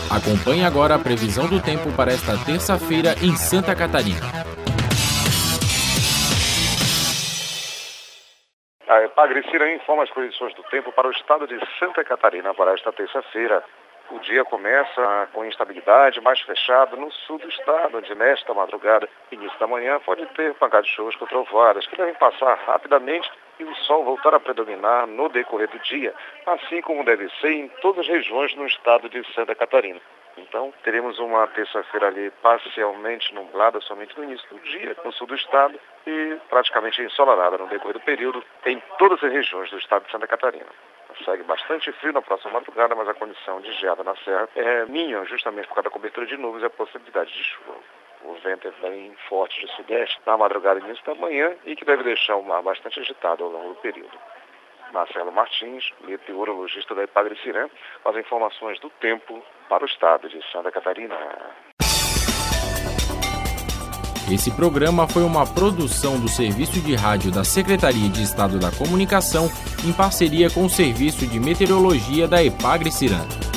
Acompanhe agora a previsão do tempo para esta terça-feira em Santa Catarina. A Epagre-Ciran informa as condições do tempo para o estado de Santa Catarina para esta terça-feira. O dia começa com instabilidade, mais fechado no sul do estado, onde nesta madrugada, início da manhã, pode ter pancadas de chuvas com trovoadas, que devem passar rapidamente e o sol voltar a predominar no decorrer do dia, assim como deve ser em todas as regiões no estado de Santa Catarina. Então, teremos uma terça-feira ali parcialmente nublada somente no início do dia, no sul do estado, e praticamente ensolarada no decorrer do período em todas as regiões do estado de Santa Catarina. Segue bastante frio na próxima madrugada, mas a condição de geada na serra é mínima, justamente por causa da cobertura de nuvens e a possibilidade de chuva. O vento é bem forte de sudeste na madrugada e início da manhã e que deve deixar o mar bastante agitado ao longo do período. Marcelo Martins, meteorologista da Epagre-Ciran, com as informações do tempo para o estado de Santa Catarina. Esse programa foi uma produção do Serviço de Rádio da Secretaria de Estado da Comunicação em parceria com o Serviço de Meteorologia da Epagre-Ciran.